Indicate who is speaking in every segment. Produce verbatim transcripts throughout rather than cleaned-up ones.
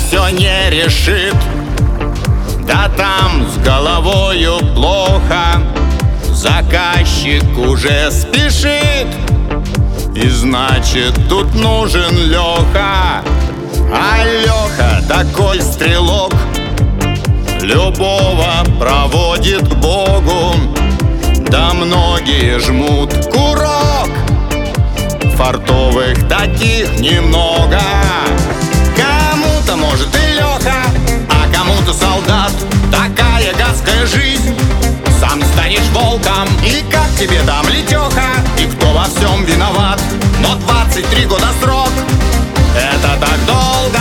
Speaker 1: все не решит. Да там с головою плохо, заказчик уже спешит, и значит тут нужен Леха. А Леха такой стрелок, любого проводит к Богу. Да многие жмут курок, фартовых таких немного. Кому-то может и Леха, а кому-то солдат. Такая гадская жизнь, сам станешь волком. И как тебе там, Летеха, и кто во всем виноват? Но двадцать три года срок, это так долго.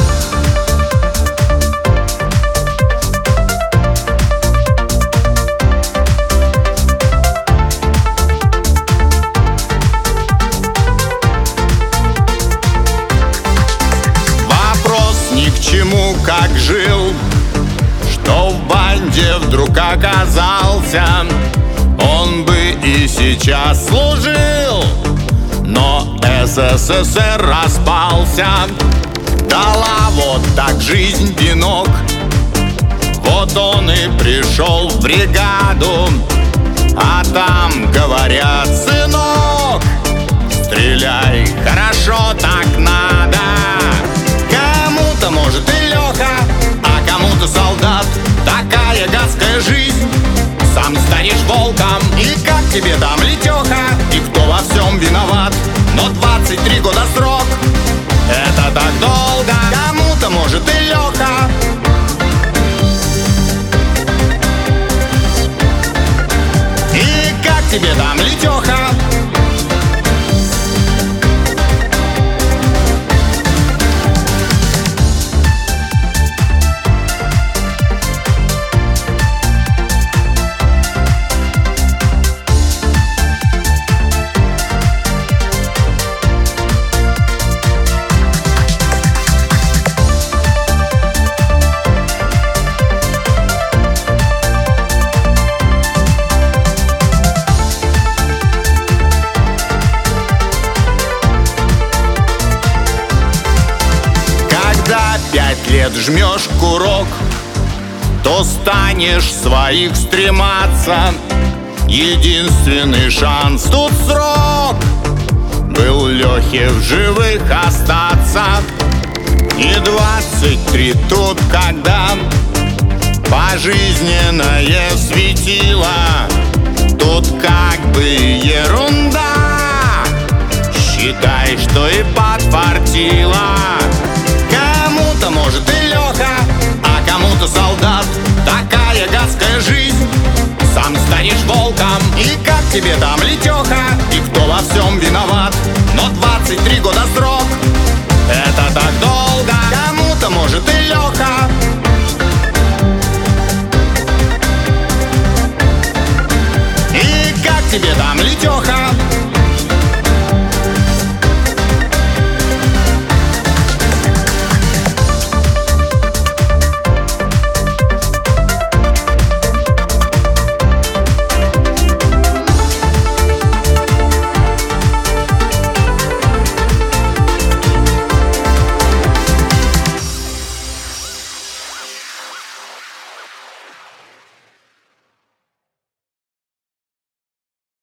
Speaker 1: Вопрос ни к чему, как жил, что в банде вдруг оказался. Он бы и сейчас служил, но СССР распался. Дала вот так жизнь пинок, вот он и пришел в бригаду. А там говорят: сынок, стреляй, хорошо так надо. Кому-то может и Леха, а кому-то солдат. Такая гадская жизнь, сам станешь волком. И как тебе там, Летеха, и кто во всем виноват? Но двадцать три года срок, это так долго. Кому-то может и Леха, и как тебе там, Летеха? Пять лет жмешь курок, то станешь своих стрематься. Единственный шанс тут срок был Лехе в живых остаться. И двадцать три тут, когда пожизненное светило, тут как бы ерунда. Считай, что и подфартило. Кому-то может и Леха, а кому-то солдат. Такая гадская жизнь, сам станешь волком. И как тебе там, Летеха, и кто во всем виноват? Но двадцать три года срок, это так долго. Кому-то может и Леха, и как тебе там, Летеха?